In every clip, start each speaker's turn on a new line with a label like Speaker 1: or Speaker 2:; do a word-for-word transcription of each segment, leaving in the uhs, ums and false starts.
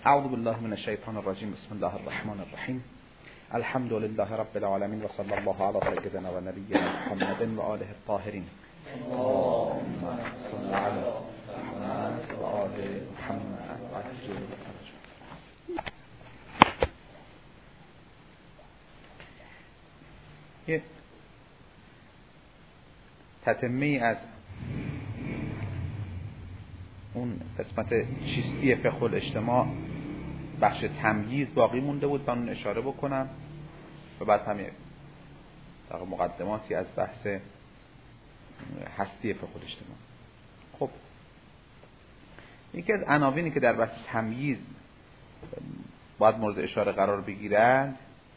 Speaker 1: اعوذ بالله من الشیطان الرجیم. بسم الله الرحمن الرحیم. الحمد لله رب العالمین و صلی الله علی سیدنا و نبینا محمد و آله الطاهرین. اللهم صل علی محمد و آل محمد عجل یه تتمه از اون قسمت چیستی فقه الاجتماع بخش تمییز باقی مونده بود، من اشاره بکنم و بعد هم در مقدماتی از بحث هستی فقه الاجتماع. خب یکی از عناوینی که در بحث تمییز باید مورد اشاره قرار بگیرند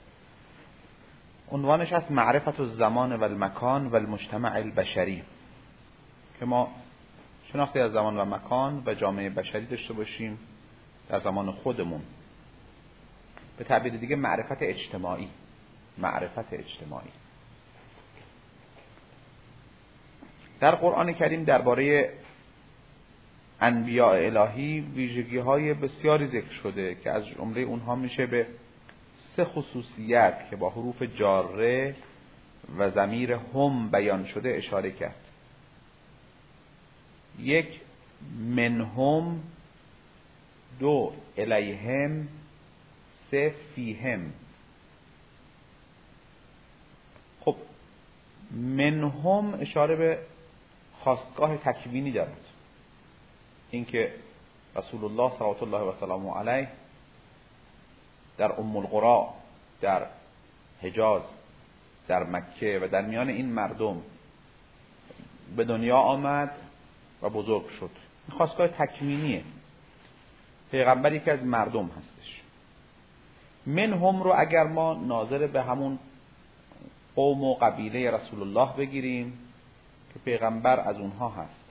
Speaker 1: عنوانش از معرفت الزمان و المکان و المجتمع البشری، که ما شناختی از زمان و مکان و جامعه بشری داشته باشیم در زمان خودمون، به تعبیر دیگه معرفت اجتماعی. معرفت اجتماعی در قرآن کریم درباره انبیاء الهی ویژگی های بسیاری ذکر شده که از جمله اونها میشه به سه خصوصیت که با حروف جاره و ضمیر هم بیان شده اشاره کرد. یک منهم، دو الیهم، سه فیهم. خب منهم اشاره به خاستگاه تکوینی دارد، اینکه رسول الله صلوات الله و سلامه علیه در ام القری، در حجاز، در مکه و در میان این مردم به دنیا آمد و بزرگ شد. این خاستگاه تکوینیه. پیغمبری که از مردم هستش. منهم رو اگر ما ناظر به همون قوم و قبیله رسول الله بگیریم که پیغمبر از اونها هست،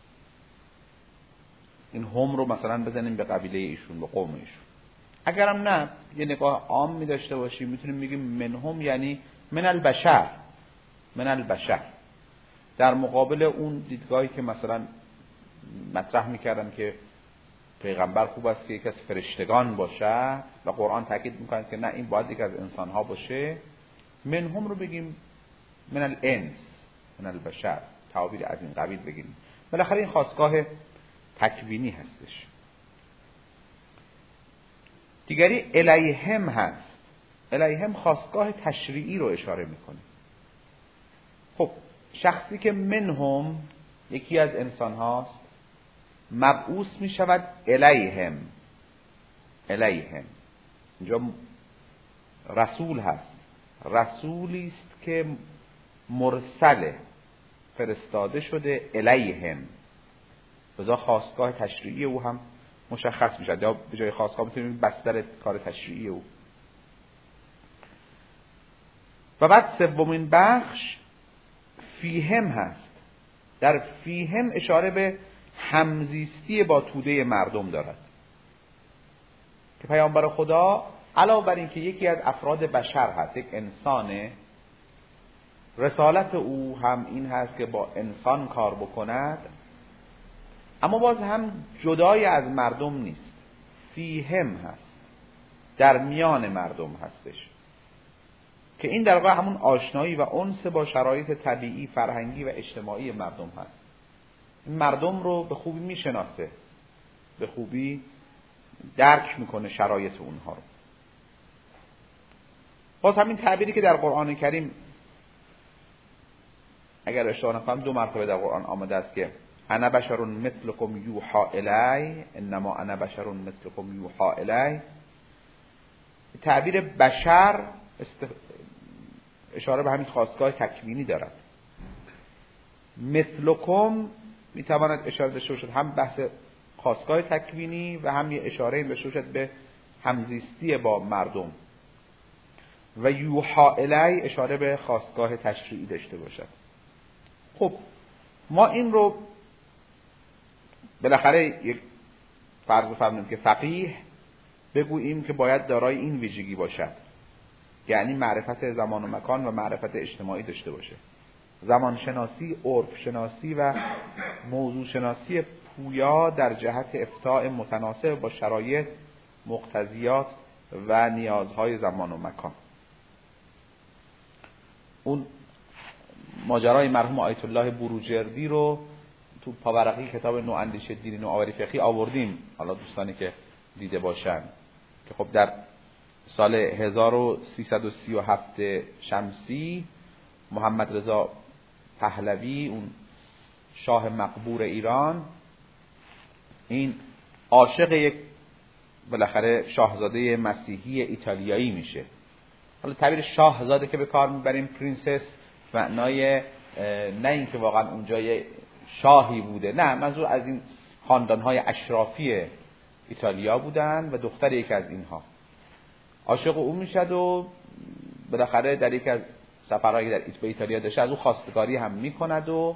Speaker 1: این هم رو مثلا بزنیم به قبیله ایشون، به قوم ایشون. اگرم نه یه نگاه عام می داشته باشیم میتونیم بگیم منهم یعنی من البشر، من البشر، در مقابل اون دیدگاهی که مثلا مطرح میکردن که پیغمبر خوب است که یک از فرشتگان باشه و قرآن تاکید میکنه که نه، این باید یک از انسانها باشه. منهم رو بگیم من الانس، من البشر، تعابیر از این قبیل بگیریم. بالاخره این خاستگاه تکوینی هستش. دیگری الیهم هست. الیهم خاستگاه تشریعی رو اشاره میکنه. خب شخصی که منهم یکی از انسان هاست مبعوث می شود الیهم. الیهم اینجا رسول هست، رسولی است که مرسله، فرستاده شده الیهم، لذا خاستگاه تشریعی او هم مشخص می شود، یا به جای خاستگاه میتونیم بستر کار تشریعی او. و بعد سومین بخش فیهم هست. در فیهم اشاره به همزیستی با توده مردم دارد که پیامبر خدا علاوه بر این که یکی از افراد بشر هست، یک انسانه، رسالت او هم این هست که با انسان کار بکند، اما باز هم جدای از مردم نیست. فیهم هست، در میان مردم هستش، که این در واقع همون آشنایی و انس با شرایط طبیعی، فرهنگی و اجتماعی مردم هست. این مردم رو به خوبی میشناسه، به خوبی درک میکنه شرایط اونها رو. باز همین تعبیری که در قرآن کریم اگر اشتباه نکنم دو مرتبه در قرآن آمده است که انا بشر مثلکم یوحی الی، انما انا بشر مثلکم یوحی الی، تعبیر بشر است... اشاره به همین خاستگاه تکوینی دارد. مثلکم میتواند اشاره داشته باشد هم بحث خاستگاه تکوینی و هم یه اشاره داشته باشد به همزیستی با مردم، و یوحی الی اشاره به خاستگاه تشریعی داشته باشد. خب ما این رو بالاخره یک فرض بفرماییم که فقیه بگوییم که باید دارای این ویژگی باشد، یعنی معرفت زمان و مکان و معرفت اجتماعی داشته باشه، زمان شناسی، عرف شناسی و موضوع شناسی پویا در جهت افتاء متناسب با شرایط مقتضیات و نیازهای زمان و مکان. اون ماجرای مرحوم آیت الله بروجردی رو تو پاورقی کتاب نواندیش دینی نوآوری فقهی آوردیم، حالا دوستانی که دیده باشن، که خب در سال هزار و سیصد و سی و هفت شمسی محمد رضا پهلوی، اون شاه مقبور ایران، این عاشق یک بالاخره شاهزاده مسیحی ایتالیایی میشه. حالا تعبیر شاهزاده که به کار میبریم، پرنسس، معنای نه اینکه واقعا اونجا یه شاهی بوده، نه، منظور از این خاندانهای اشرافی ایتالیا بودن و دختر یکی از اینها عاشق او میشد و بالاخره در یک از سفرهایی در ایتالیا داشته از او خواستگاری هم میکند و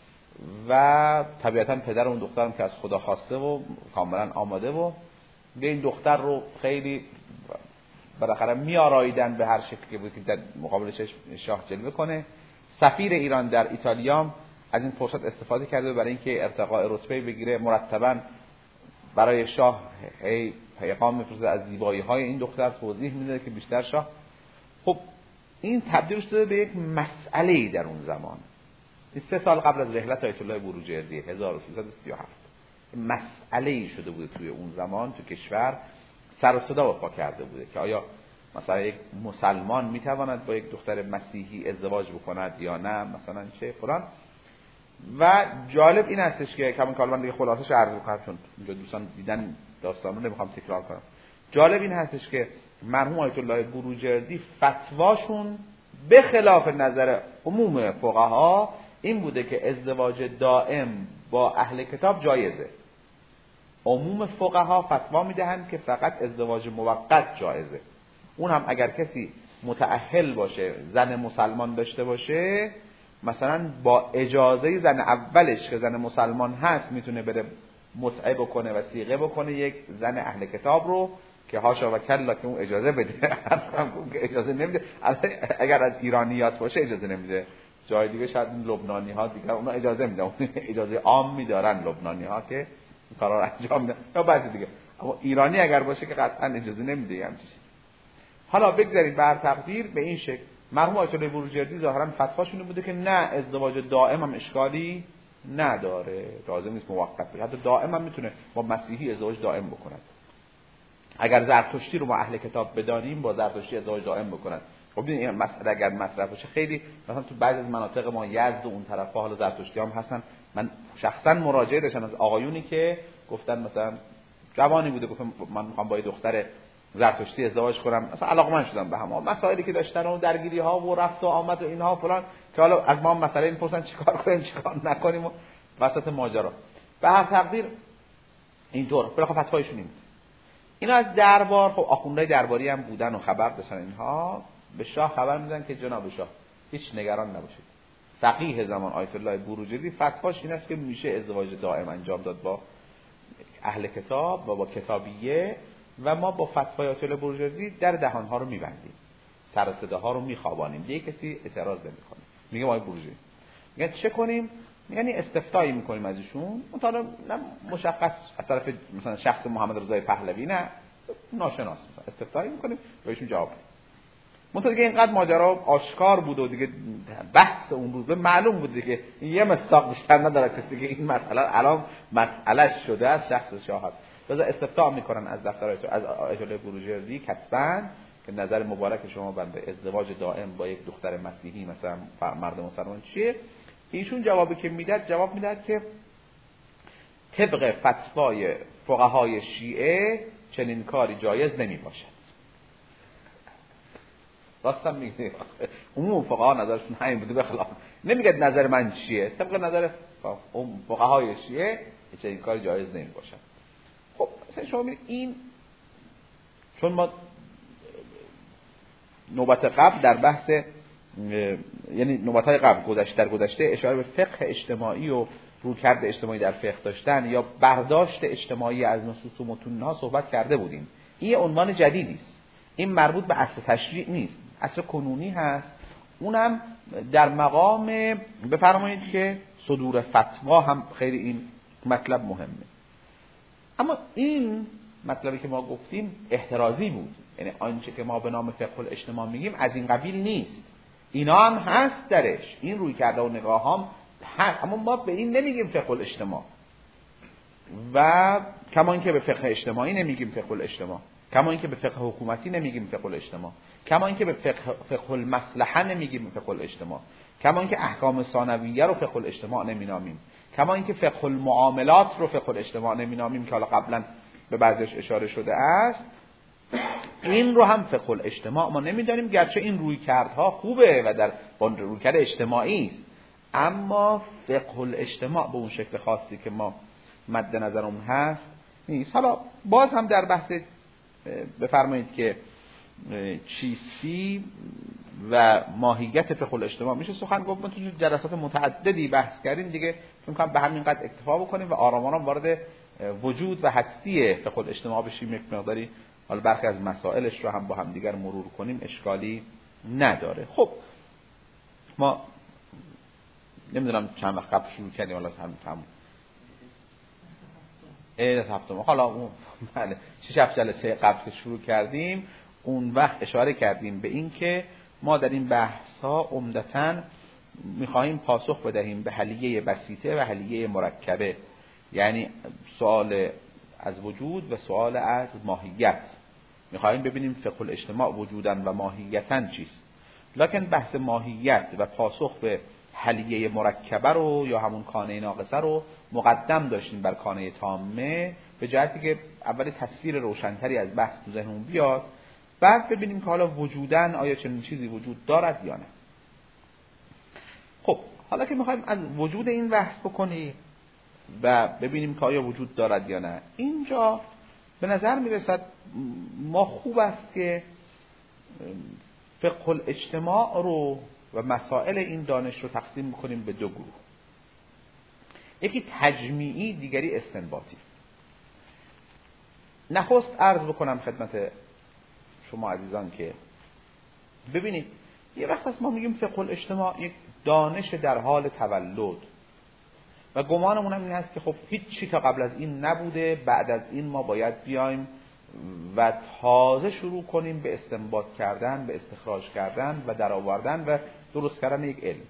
Speaker 1: و طبیعتا پدر اون دخترم که از خدا خواسته و کاملا آماده و به این دختر رو خیلی بالاخره میآراییدن به هر شکلی که بود که در مقابلش شاه جلوه کنه. سفیر ایران در ایتالیا از این فرصت استفاده کرده برای اینکه ارتقاء رتبه بگیره، مرتباً برای شاه هی پیغام میفرسته از زیبایی‌های این دختر، توضیح میده که بیشتر شاه. خب این تبدیل شده به یک مسئله در اون زمان. این سه سال قبل از رحلت آیت الله بروجردی هزار و سیصد و سی و هفت مسئله‌ای شده بوده توی اون زمان تو کشور، سر و صدا برپا کرده بوده که آیا مثلا یک مسلمان میتواند با یک دختر مسیحی ازدواج بکند یا نه، مثلا چه فلان. و جالب این هستش که کامل کالمان دیگه خلاصش عرض می‌کنم چون اینجا دوستان دیدن داستانو نمیخوام تکرار کنم. جالب این هستش که مرحوم آیت الله بروجردی فتواشون به خلاف نظر عموم فقها این بوده که ازدواج دائم با اهل کتاب جایزه. عموم فقها فتوا میدهند که فقط ازدواج موقت جایزه، اون هم اگر کسی متأهل باشه، زن مسلمان داشته باشه، مثلا با اجازه زن اولش که زن مسلمان هست میتونه بره متعه بکنه و صیغه بکنه یک زن اهل کتاب رو که هاشا و کلا که اون اجازه بده. اصلا که اجازه نمیده، اگر از ایرانیات باشه اجازه نمیده، جای دیگه شاید لبنانی ها دیگه اونا اجازه میدن، اجازه عام میدارن لبنانی ها که این کارا رو انجام میدن یا بعضی دیگه، اما ایرانی اگر باشه که قطعا اجازه نمیده همین چیزی. حالا بگذارید بر تقدیر به این شکل مرحوم آیت الله بروجردی ظاهرا فتواشون بوده که نه، ازدواج دائم هم اشکالی نداره، لازم نیست موقت باشه، حتی دائم هم میتونه با مسیحی ازدواج دائم بکنه. اگر زرتشتی رو ما اهل کتاب بدانیم با زرتشتی ازدواج دائم بکنن. خب این مسئله اگر مطرح باشه خیلی مثلا تو بعضی از مناطق ما یزد و اون طرفا حالا زرتشتی هم هستن، من شخصا مراجعه داشتم از آقایونی که گفتن مثلا جوانی بوده گفتم من میخوام با یه دختر زرتشتی ازدواج کنم، مثلا علاقمند شدم به هم، مسائلی که داشتن و درگیری ها و رفت و آمد و اینها فلان، که حالا از ما مسئله میپرسن چیکار کنیم چیکار نکنیم و وسط ماجرا. به هر تقدیر اینطور بالاخره فتوایشون این اینا از دربار، خب آخوندهای درباری هم بودن و خبر داشتن، اینها به شاه خبر میدن که جناب شاه هیچ نگران نباشید، فقیه زمان آیت الله بروجردی فتواش این است که میشه ازدواج دائم انجام داد با اهل کتاب و با کتابیه، و ما با فتوای آیت الله بروجردی در دهان ها رو میبندیم، سر و صدا ها رو میخوابانیم، دیگه کسی اعتراض نمیکنه. میگه آقای بروجردی میگن چه کنیم؟ یعنی استفتایی میکنیم از ایشون، مثلا نه مشخص از طرف مثلا شخص محمد رضا پهلوی، نه ناشناس، مثلا استفتایی میکنیم و ایشون جواب میده. منتها دیگه اینقدر ماجرا آشکار بود و دیگه بحث اون روز معلوم بود دیگه یه مصداق بیشتر نداره کسی که این مسئله الان مسئله شده از شخص شاه هست. لذا استفتاء میکنن از دفتر از آیت الله بروجردی کتباً که نظر مبارک شما بنده ازدواج دائم با یک دختر مسیحی مثلا مرد مسلمان چیه؟ ایشون جوابی که میداد جواب میداد که طبق فتوای فقهای شیعه چنین کاری جایز نمی باشد. راستم میگه عموم فقها نظرشون همین بوده، به خلاف نمیگه نظر من چیه، طبق نظر فقهای شیعه چنین کاری جایز نمی باشد. خب مثلا شما ببینید این، چون ما نوبت قبل در بحث یعنی نوبت‌های قبل گذشته در گذشته اشاره به فقه اجتماعی و رویکرد اجتماعی در فقه داشتن یا برداشت اجتماعی از نصوص و متون‌ها صحبت کرده بودیم. این عنوان جدیدی است، این مربوط به اصل تشریع نیست، اصل کنونی هست، اونم در مقام بفرمایید که صدور فتوا هم خیلی این مطلب مهمه. اما این مطلبی که ما گفتیم احترازی بود، یعنی آنچه که ما به نام فقه الاجتماع میگیم از این قبیل نیست. اینا هم هست درش، این روی کرده و نگاه هم هست، اما ما به این نمیگیم فقه الاجتماع، و کما اینکه به فقه اجتماعی نمیگیم فقه الاجتماع، کما اینکه به فقه حکومتی نمیگیم فقه الاجتماع، کما اینکه به فقه فقه المصلحه نمیگیم فقه الاجتماع، کما اینکه احکام ثانویه رو فقه الاجتماع نمینامیم، کما اینکه فقه المعاملات رو فقه الاجتماع نمینامیم که حالا قبلا به بعضیش اشاره شده است. این رو هم فقه الاجتماع ما نمیدانیم، گرچه این رویکردها خوبه و در رویکرد اجتماعی است، اما فقه الاجتماع به اون شکل خاصی که ما مد نظرمون هست نیست. حالا باز هم در بحث بفرمایید که چیستی و ماهیت فقه الاجتماع میشه سخن گفت. ما تو جلسات متعددی بحث کردیم دیگه، فکر می‌کنم به همین قدر اکتفا بکنیم و آرام آرام وارد وجود و هستی فقه الاجتماع بشیم. یک مقداری حالا برخی از مسائلش رو هم با هم دیگر مرور کنیم، اشکالی نداره. خب ما نمیدونم چند وقت قبل شروع کردیم، حالا هم تموم عید هفتم، حالا اون بله شش هفت جلسه قبل که شروع کردیم اون وقت اشاره کردیم به این که ما در این بحث ها عمدتاً میخواهیم پاسخ بدهیم به حلیه بسیطه و حلیه مرکبه، یعنی سوال از وجود و سوال از ماهیت. میخواهیم ببینیم فقه الاجتماع وجوداً و ماهیتاً چیست، لکن بحث ماهیت و پاسخ به حلیه مرکبه رو یا همون کانه ناقصه رو مقدم داشتیم بر کانه تامه، به جهتی که اولی تصویر روشنتری از بحث تو ذهنمون بیاد، بعد ببینیم که حالا وجوداً آیا چنین چیزی وجود دارد یا نه. خب حالا که میخوایم از وجود این بحث بکنیم و ببینیم که آیا وجود دارد یا نه، اینجا به نظر میرسد ما خوب است که فقه الاجتماع رو و مسائل این دانش رو تقسیم بکنیم به دو گروه، یکی تجمیعی، دیگری استنباطی. نخست عرض بکنم خدمت شما عزیزان که ببینید یه وقت است ما میگیم فقه الاجتماع یک دانش در حال تولد و گمانمون هم این هست که خب هیچ چی تا قبل از این نبوده، بعد از این ما باید بیایم و تازه شروع کنیم به استنباط کردن، به استخراج کردن و درآوردن و درست کردن یک علم.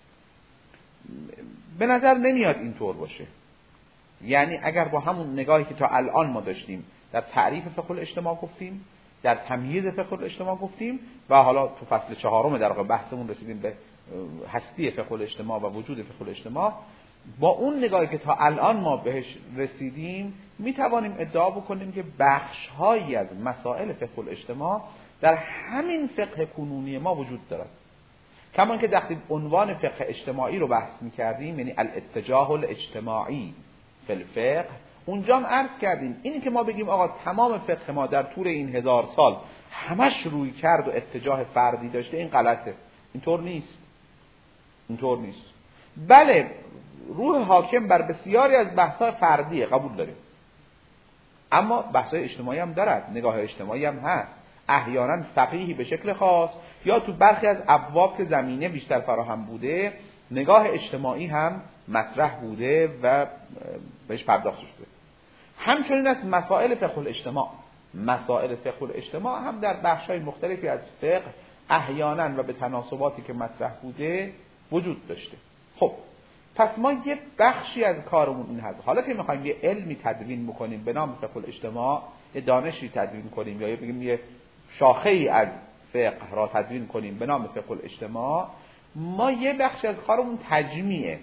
Speaker 1: به نظر نمیاد اینطور باشه. یعنی اگر با همون نگاهی که تا الان ما داشتیم در تعریف فقه الاجتماع گفتیم، در تمییز فقه الاجتماع گفتیم و حالا تو فصل چهارم در واقع بحثمون رسیدیم به هستی فقه الاجتماع و وجود فقه الاجتماع، با اون نگاهی که تا الان ما بهش رسیدیم می توانیم ادعا بکنیم که بخش‌هایی از مسائل فقه الاجتماع در همین فقه کنونی ما وجود دارد. کما که وقتی عنوان فقه اجتماعی رو بحث می‌کردیم، یعنی الاتجاه الاجتماعی فی الفقه، اونجا هم عرض کردیم اینی که ما بگیم آقا تمام فقه ما در طول این هزار سال همش روی کرد و اتجاه فردی داشته، این غلطه. اینطور نیست. اینطور نیست. بله روح حاکم بر بسیاری از بحث‌های فردیه، قبول داریم، اما بحث‌های اجتماعی هم دارد، نگاه اجتماعی هم هست. احیانا فقیهی به شکل خاص یا تو برخی از ابواب که زمینه بیشتر فراهم بوده نگاه اجتماعی هم مطرح بوده و بهش پرداخت شده. همچنین از مسائل فقه الاجتماع، مسائل فقه الاجتماع هم در بخش‌های مختلفی از فقه احیانا و به تناسباتی که مطرح بوده وجود داشته. خب پس ما یه بخشی از کارمون این هست، حالا که میخوایم یه علمی تدوین بکنیم به نام فقه الاجتماع، یه دانشی تدوین کنیم یا بگیم یه شاخه‌ای از فقه را تدوین کنیم به نام فقه الاجتماع، ما یه بخشی از کارمون تجمیعه.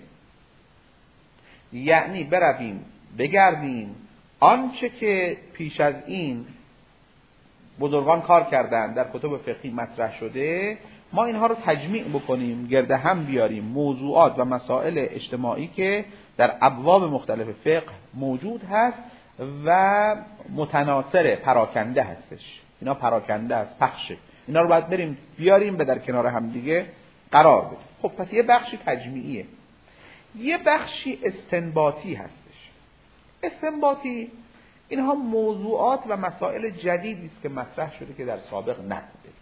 Speaker 1: یعنی برویم بگردیم آنچه که پیش از این بزرگان کار کردن در کتب فقهی مطرح شده، ما اینها رو تجمیع بکنیم، گرد هم بیاریم موضوعات و مسائل اجتماعی که در ابواب مختلف فقه موجود هست و متناثر، پراکنده هستش. اینا پراکنده است، پخشه. اینا رو باید بریم بیاریم و در کنار هم دیگه قرار بدیم. خب پس یه بخشی تجمیعیه، یه بخشی استنباطی هستش. استنباطی اینها موضوعات و مسائل جدیدی است که مطرح شده که در سابق نبوده.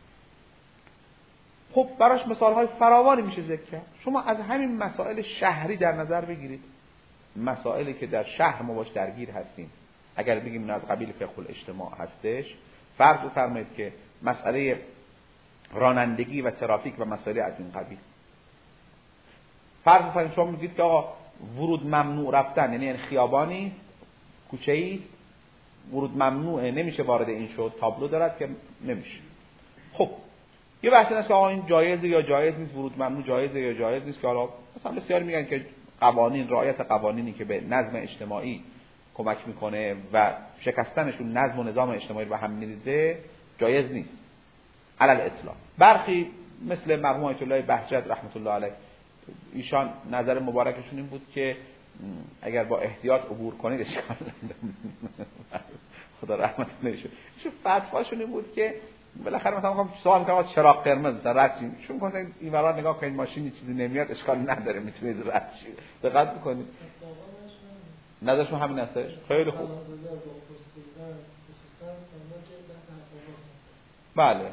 Speaker 1: خب براش مثال‌های فراوانی میشه ذکر کرد. شما از همین مسائل شهری در نظر بگیرید، مسائلی که در شهر ما باش درگیر هستیم، اگر بگیم این از قبیل فقه الاجتماع هستش، فرض بفرمایید که مسئله رانندگی و ترافیک و مسائل از این قبیل، فرض بفرمایید شما میگید که آقا ورود ممنوع رفتن، یعنی این خیابانی است، کوچه‌ای است، ورود ممنوعه، نمیشه وارد این شد، تابلو دارد که نمیشه. خب یه بحث هست که آقا این جایزه یا جایز نیست، ورود ممنوع جایزه یا جایز نیست، که حالا مثلا بسیاری میگن که قوانین، رعایت قوانینی که به نظم اجتماعی کمک میکنه و شکستنشون نظم و نظام اجتماعی رو به هم میریزه جایز نیست علل اطلاق. برخی مثل مرحوم آیت الله بهجت رحمت الله علیه، ایشان نظر مبارکشون این بود که اگر با احتیاط عبور کنید اشکال نداره. خدا رحمت کنه. ایشون فتواشون این بود که بالاخره مثلا میگم سوال میکنم از چراغ قرمز مثلا رد شید، چون مثلا این ورا نگاه کنید ماشینی چیزی نمیاد اشکال نداره، میتونید رد شید. دقت بکنید. نظرشون همین هستش. خیلی خوب. بله.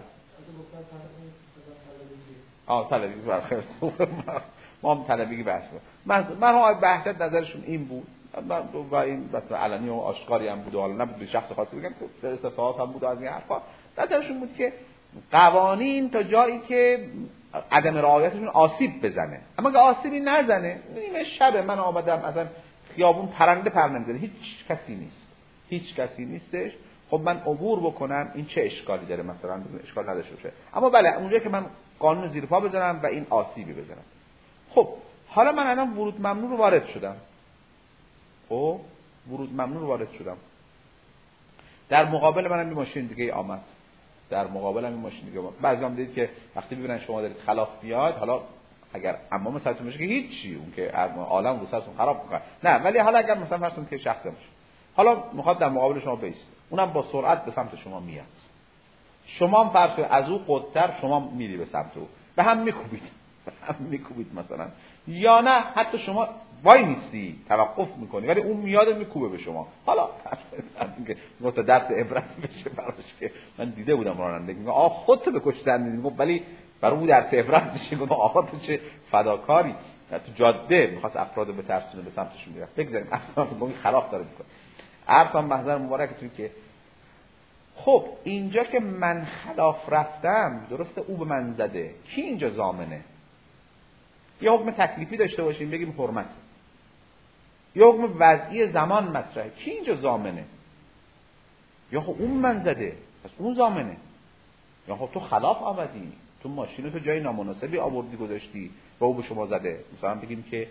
Speaker 1: آه طلبی بخیر. ما هم طلبی بحث بود. من من بحثت نظرشون این بود و این مثلا علنی و آشکاری هم بود و حالا نبود به شخص خاصی بگم که استفاده هم بود از این حرفا. نظرشون بود که قوانین تا جایی که عدم رعایتشون آسیب بزنه، اما که آسیبی نزنه، نیمه شب من آمدم مثلا خیابون پرنده پر نمیزنه، هیچ کسی نیست، هیچ کسی نیستش، خب من عبور بکنم این چه اشکالی داره؟ مثلا اشکال نداشته باشه. اما بله اونجایی که من قانون زیر پا بزنم و این آسیبی بزنم. خب حالا من الان ورود ممنوع رو وارد شدم. خب ورود ممنوع رو وارد شدم. در مقابل منم این ماشین دیگه آمد. در مقابل هم این ماشین دیگه آمد. بعضی هم دیدید که وقتی ببینن شما دارید خلاف میاد، حالا اگر امام سرتون بشه که هیچی، اون که عالم رو سرتون خراب میکنه. نه، ولی حالا اگر مثلا فرض کنید که شخص باشه، حالا میخواد در مقابل شما بیست، اونم با سرعت به سمت شما میاد. شما هم فرض کنید از او قدتر شما میری به سمت او، به هم میکوبید. به هم میکوبید مثلا. یا نه حتی شما وای نیستی، توقف میکنی، ولی اون میاد میکوبه به شما. حالا که گفت درس عبرت بشه براش که من دیده بودم راننده میگه آ خودت بکشتن میگه، ولی برای اون درس عبرت بشه. گفت آقا تو چه فداکاری، تو جاده میخواست افراد به ترسونه به سمتشون میرفت. بگذاریم اصلا تو گوی خلاف داره میکنه. عرضم محضر مبارکتون که خب اینجا که من خلاف رفتم، درسته او به من زده، کی اینجا ضامنه؟ یا حکم تکلیفی داشته باشیم بگیم حرمت، یا حکم وضعی زمان مطرحه، کی اینجا ضامنه؟ یا خب اون من زده پس اون ضامنه، یا خب تو خلاف آمدی، تو ماشینو تو جای نامناسبی آوردی گذاشتی و او به شما زده، مثلا بگیم که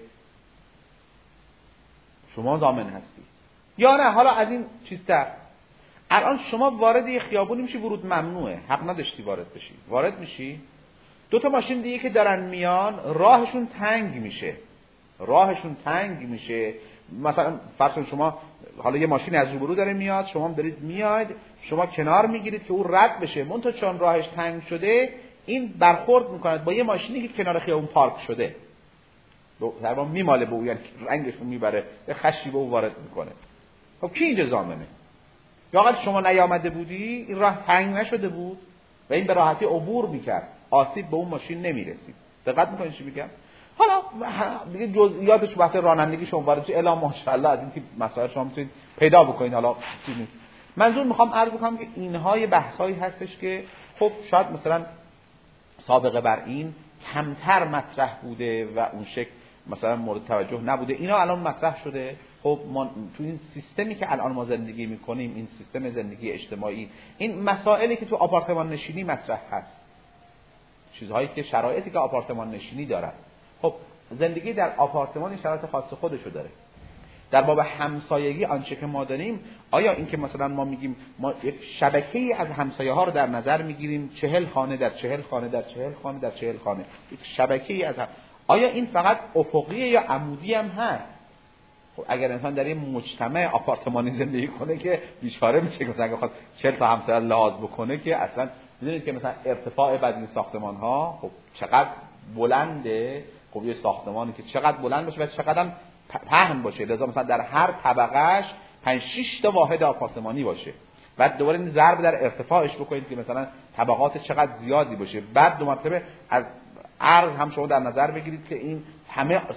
Speaker 1: شما ضامن هستی. یا نه حالا از این چیزتر، الان شما وارد یه خیابونی میشی، ورود ممنوعه، حق نداشتی وارد بشی، وارد میشی، دو تا ماشین دیگه که دارن میان راهشون تنگ میشه، راهشون تنگ میشه. مثلا فرض کن شما حالا یه ماشین از روبرو داره میاد، شما هم دارید میاید، شما کنار میگیرید که اون رد بشه، منتها چون راهش تنگ شده این برخورد میکنه با یه ماشینی که کنار خیابون پارک شده، در واقع میماله به اون، یعنی رنگشون میبره، به خشی به اون وارد میکنه. خب کی اینجا ضامنه؟ یا اگه شما نیامده بودی این راه تنگ نشده بود و این به راحتی عبور میکرد، آسیب به اون ماشین نمیرسید. دقت میکنید چی میگم؟ حالا دیگه جزئیاتش بحث رانندگی شما وارد چه الا ماشاءالله از این تیپ مسائل شما میتونید پیدا بکنید. حالا چیز نیست. منظور میخوام عرض بکنم که اینها یه بحثایی هستش که خب شاید مثلا سابقه بر این کمتر مطرح بوده و اون شکل مثلا مورد توجه نبوده، اینا الان مطرح شده. خب ما تو این سیستمی که الان ما زندگی میکنیم، این سیستم زندگی اجتماعی، این مسائلی که تو آپارتمان نشینی مطرح هست، چیزهایی که شرایطی که آپارتمان نشینی دارد، خب زندگی در آپارتمان شرایط خاص خودشو داره. در باب همسایگی آنچه که ما داریم، آیا این که مثلا ما میگیم ما یک شبکه‌ای از همسایه ها رو در نظر میگیریم، چهل خانه در چهل خانه در چهل خانه در چهل خانه، یک شبکه‌ای از هم، آیا این فقط افقیه یا عمودی هم هست؟ خب اگر انسان در این مجتمع آپارتمانی زندگی کنه که بیچاره میشه، که مثلا بخواد چهل تا همسایه لحاظ بکنه که اصلا میدونید که مثلا ارتفاع بعضی این ساختمان ها خب چقدر بلنده. خب یه ساختمانی که چقدر بلند باشه و چقدر هم پهن باشه، لذا مثلا در هر طبقهش پنج شش تا واحد آپارتمانی باشه، بعد دوباره این ضرب در ارتفاعش بکنید که مثلا طبقات چقدر زیادی باشه، بعد دو مرتبه از عرض هم شما در نظر بگیرید که این همه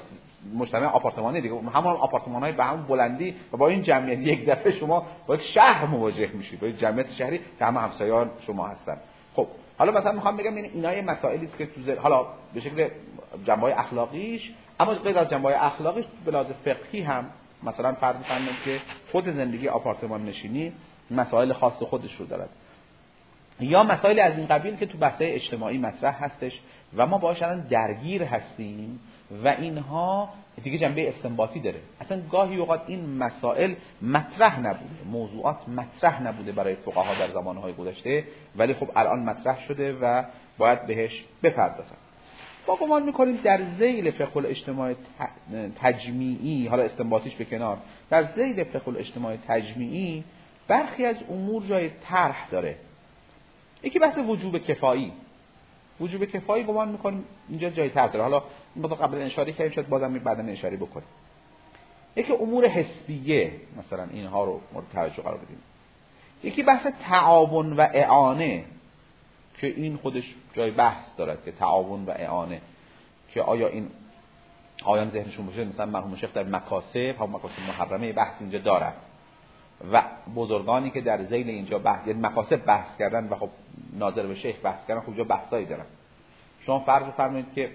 Speaker 1: مجتمع آپارتمانی دیگه، همون آپارتمان‌های به همون بلندی و با این جمعیت یک دفعه شما با یک شهر مواجه میشید، با یک جمعیت شهری که همه همسایه‌ان شما هستن. خب حالا مثلا میخوام بگم این اینا یه مسائلی است که تو زل... حالا به شکل جنبه‌های اخلاقیش، اما غیر از جنبه‌های اخلاقیش به لحاظ فقهی هم مثلا فرض بفرمایید که خود زندگی آپارتمان نشینی مسائل خاص خودش رو دارد، یا مسائل از این قبیل که تو بحث‌های اجتماعی مطرح هستش و ما باهاش الان درگیر هستیم و اینها دیگه جنبه استنباطی داره. اصلا گاهی اوقات این مسائل مطرح نبوده، موضوعات مطرح نبوده برای فقها در زمانهای گذشته، ولی خب الان مطرح شده و باید بهش بپردازن. ما گمان میکنیم در ذیل فقه الاجتماع تجمیعی، حالا استنباطیش به کنار، در ذیل فقه الاجتماع تجمیعی برخی از امور جای طرح داره. یکی بحث وجوب کفایی. وجوب کفایی گمان میکنیم اینجا جای طرح داره. حالا ما قبل اشاره کردیم، شاید بازم بعدا اشاره بکنیم. یکی امور حسبیه، مثلا اینها رو مورد توجه قرار بدیم. یکی بحث تعاون و اعانه که این خودش جای بحث دارد، که تعاون و اعانه که آیا این آیان ذهنشون باشه مثلا مرحوم شیخ در مکاسب، هم مکاسب محرمه بحث اینجا دارد و بزرگانی که در ذیل اینجا بحث، یعنی مکاسب بحث کردن و خب ناظر به شیخ بحث کردن، خب اینجا بحثایی دارن. شما فرض فرمایید که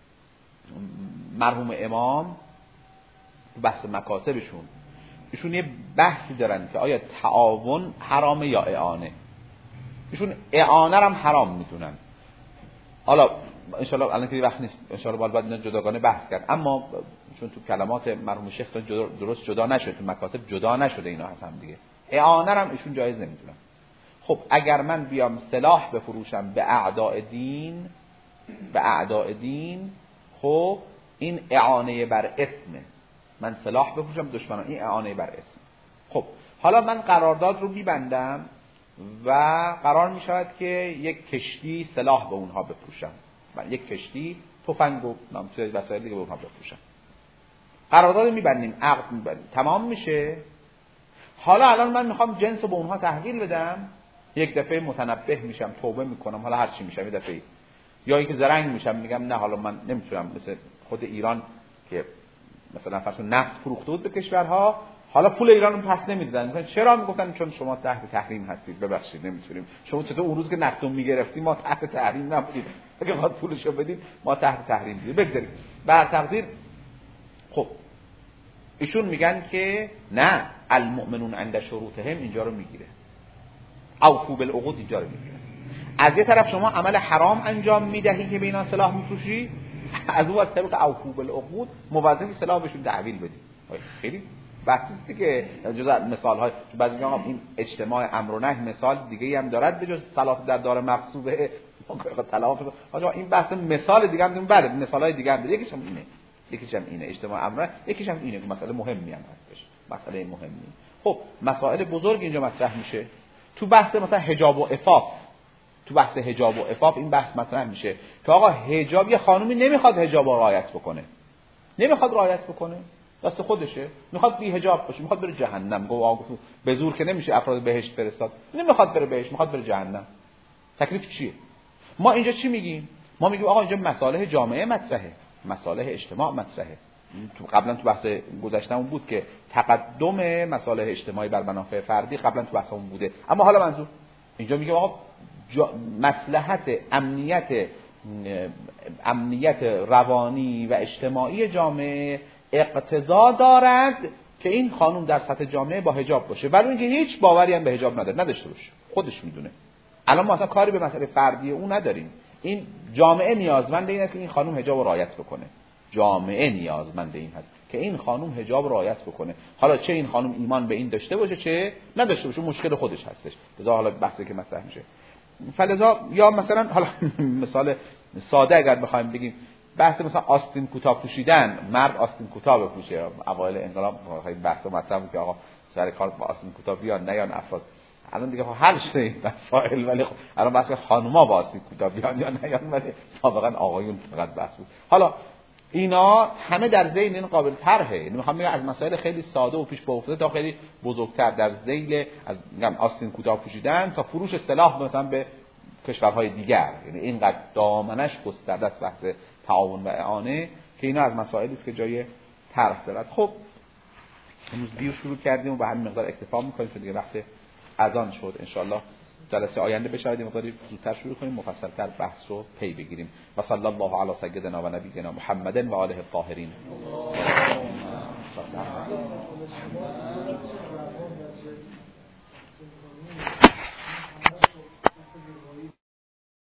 Speaker 1: مرحوم امام بحث مکاسبشون ایشون یه بحثی دارن که آیا تعاون حرامه یا اعانه. ایشون اعانه هم حرام میدونن. حالا ان شاء الله الان که وقت نیست، ان شاء الله باید اینا جداگانه بحث کرد، اما چون تو کلمات مرحوم شیخ درست جدا نشده، تو مکاسب جدا نشده اینا هست هم دیگه، اعانه هم ایشون جایز نمیدونن. خب اگر من بیام سلاح بفروشم به اعداء دین، به اعداء دین، خب این اعانه بر اسمه. من سلاح بفروشم دشمنان، این اعانه بر اسم. خب حالا من قرارداد رو میبندم و قرار می شود که یک کشتی سلاح به اونها بفروشم، من یک کشتی تفنگ و نامچه وسایل دیگه به اونها بفروشم. قرارداد میبندیم، عقد میبندیم، تمام میشه. حالا الان من میخوام جنس رو به اونها تحویل بدم، یک دفعه متنبه میشم، توبه میکنم، حالا هر چی میشم یه دفعه، یا اینکه زرنگ میشم میگم نه حالا من نمیتونم، مثل خود ایران که مثلا فرض نفت فروخته بود به کشورها، حالا پول ایران رو پس نمیدادن. مثلا چرا؟ میگفتن چون شما تحت تحریم هستید، ببخشید نمیتونیم. شما چطور اون روز که نفتون میگرفتیم ما تحت تحریم نبودیم، اگه خواهد پولشو بدید ما تحت تحریم بودیم. بگذاریم بر تقدیر. خب ایشون میگن که نه، المؤمنون عند شروطهم اینجا رو میگیره، اوفوا بالعقود اینجا رو میگیره. از یه طرف شما عمل حرام انجام میدهی که به اینا سلاح میفروشی، از اون از طریق اوفوا بالعقود موظفی سلاح بهشون تحویل بدی. خیلی بحثی که جزء مثال های بعضی میگن این اجتماع امر و نهی مثال دیگه هم دارد به جز صلات در دار مقصوبه طلاق. آقا این بحث مثال دیگه هم داریم، بله مثال های دیگه هم داره، یکیش هم اینه، یکیش هم اینه اجتماع امر، یکیش هم اینه که مسئله مهمی هم هستش، مسئله مهمی. خب مسائل بزرگ اینجا مطرح میشه تو بحث مثلا حجاب و عفاف. تو بحث حجاب و عفاف این بحث مطرح میشه که آقا حجاب، یه خانومی نمیخواد حجاب رو رعایت بکنه، نمیخواد رعایت بکنه، دست خودشه، میخواد بی حجاب باشه، میخواد بره جهنم. گفت آقا به زور که نمیشه افراد بهشت فرستاد، نمیخواد بره بهشت، میخواد بره جهنم. تکلیف چیه؟ ما اینجا چی میگیم؟ ما میگیم آقا اینجا مصالح جامعه مطرحه، مصالح اجتماع مطرحه. تو قبلا تو بحث گذشتهمون بود که تقدم مصالح اجتماعی بر منافع فردی قبلا تو بحثمون بوده، اما حالا منظور اینجا میگیم آقا جا... مصلحت امنیت امنیت روانی و اجتماعی جامعه اقتضا دارد که این خانم در سطح جامعه با حجاب باشه، ولی اینکه هیچ باوری هم به حجاب نداره، نداشته باشه، خودش میدونه. الان ما اصلا کاری به مسئله فردی اون نداریم. این جامعه نیازمند این است که این خانم حجاب رو رعایت بکنه. جامعه نیازمند این هست که این خانم حجاب رو رعایت بکنه. حالا چه این خانم ایمان به این داشته باشه چه نداشته باشه، مشکل خودش هستش. لذا حالا بحثی که مطرح میشه. فلذا یا مثلا حالا مثال ساده اگر بخوایم بگیم، بحث مثلا آستین کوتاه پوشیدن، مرد آستین کوتاه بپوشه. اوایل انقلاب خیلی بحث مطرح بود که آقا سر کار با آستین کوتاه بیان نه یا افراد. الان دیگه حل شده این مسائل، ولی خب الان بحث خانوما با آستین کوتاه بیان یا نه یا، ولی سابقا آقایون فقط بحث بود. حالا اینا همه در ذیل این قابل طرحه. یعنی میخوام بگم از مسائل خیلی ساده و پیش پا افتاده تا خیلی بزرگتر در ذیل از میگم آستین کوتاه پوشیدن تا فروش سلاح مثلا به کشورهای دیگر. یعنی اینقدر دامنش گسترده است بحث تعاون و اعانه که اینا از مسائلی است که جای طرح دارد. خب امروز دیر شروع کردیم و به همین مقدار اکتفا میکنیم چون دیگه وقت اذان شد. انشاءالله جلسه آینده بشاید این مقداری زودتر شروع کنیم، مفصل‌تر بحث رو پی بگیریم. و صلی الله علی سیدنا و نبینا محمد و آله الطاهرین.